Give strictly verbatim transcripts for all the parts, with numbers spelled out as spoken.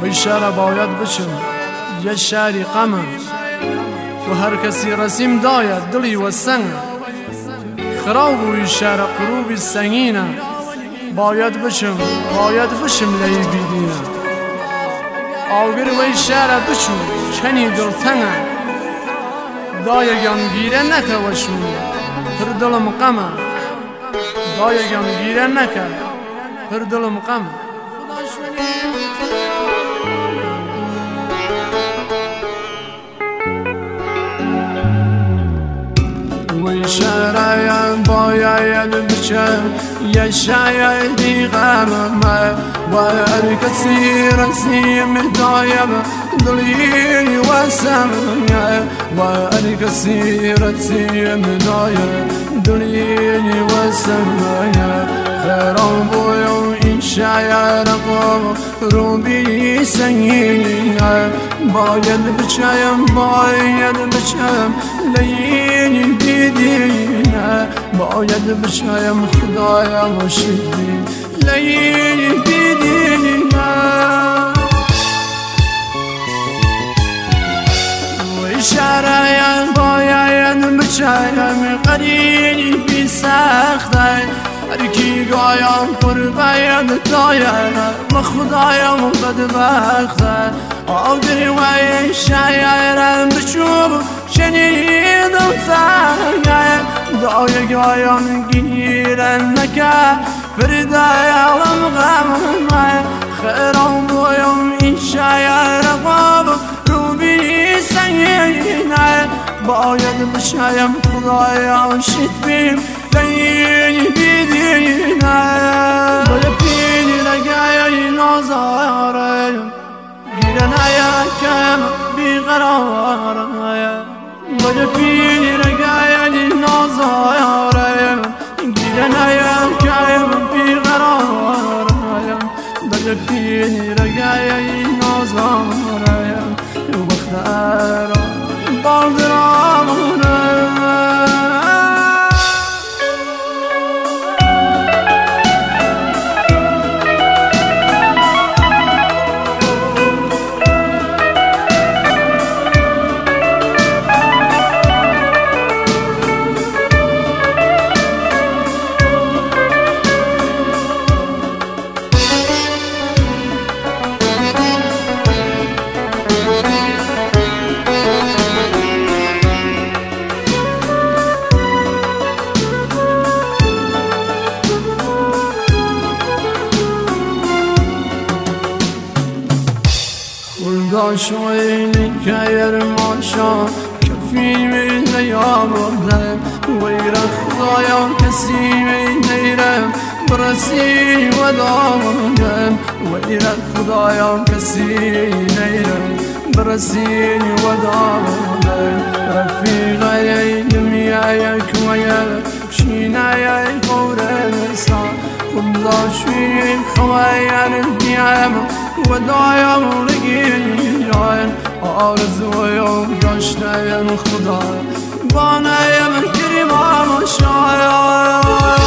وی شهر باید بچم یه شهری غمه و هر کسی رسیم داید دلی و سنگ خراب وی شهر قروبی سنگینه باید بچم باید بچم لی بیدینه آگر وی شهر بچم کنی دلتنه دایگم گیره نکه وشون پر دلم غمه دایگم گیره نکه پر دلم غمه وی شهرایم باید بچم یه شایدی غمه و هر کسی رسیم دایم دلی و سمنه و هر کسی رسیم دایم دلی و سمنه خیرم بویم این شایر روبی سنگینه باید بچم باید بچم لینی بیدینه باید بچم خدایا شدی لینی بیدینه وی شهرایم باید بچم قرینی بی سخته هر کی گایم پر باید داید و خدایم بدبخته آگر وی شایرم بچوب شنیدم سنگه دای گایم گیرن نکه فردایالم غمه خیرم بویم این شایر غاب رو بی سنگینه باید بشایم خدایا شد بیم لینی بیدینه باید پینی لگای نازاره گیرن کم بیقراره باید پینی لگای نازاره گیرن کم بیقراره باید پینی لگای نازاره وقت بالدرامونه شوینی کایر ماشا کفی می نیامدم ویر خدایم کسی می نیرم برسی و دامدم ویر خدایم کسی نیرم برسی و دامدم رفیقای دمیای کویر شینای قورستان خدا شوی خوایر دیم و دایم لگیاین آرزویم گشتیم خدا بانیم کریمم شاید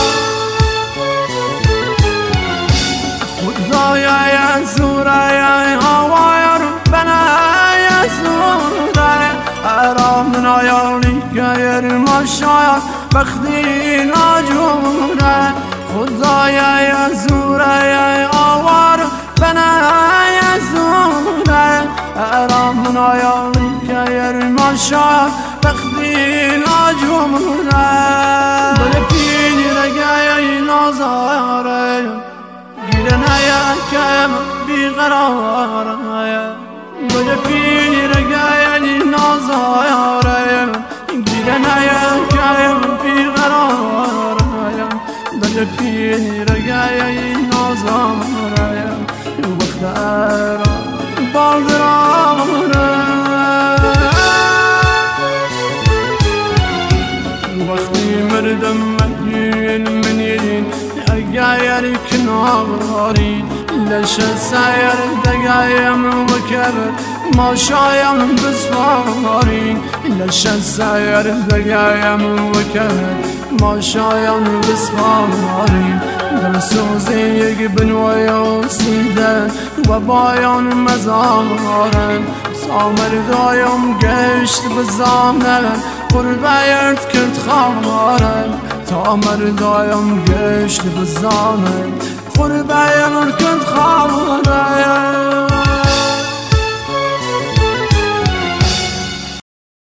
خدای زورای هوایر بنای زورای ارام نایالی کیر مشاید بختی ناجوره خدای زورای آوار بنای زوره ارام نایالی کیر مشاید بختی ناجوره بله پینی رگای نازاره گیرن کم بیقراره بله پینی رگای نازاره گیرن کم بیقراره دل پینی رگای نازاره وقت ارام بالدرامونه وقتی مردم مهین منیرین اگایر کنارین لش سایر دقایم وکبر ما شایم بسپارین لش سایر دقایم وکبر ما شایم بسپارین دل سوزی یک بنوی سیدن و بایان مزارن سامر دایم گشت بزامن قربه یرد کرد خارن سامر دایم گشت بزامن قربه یرد کرد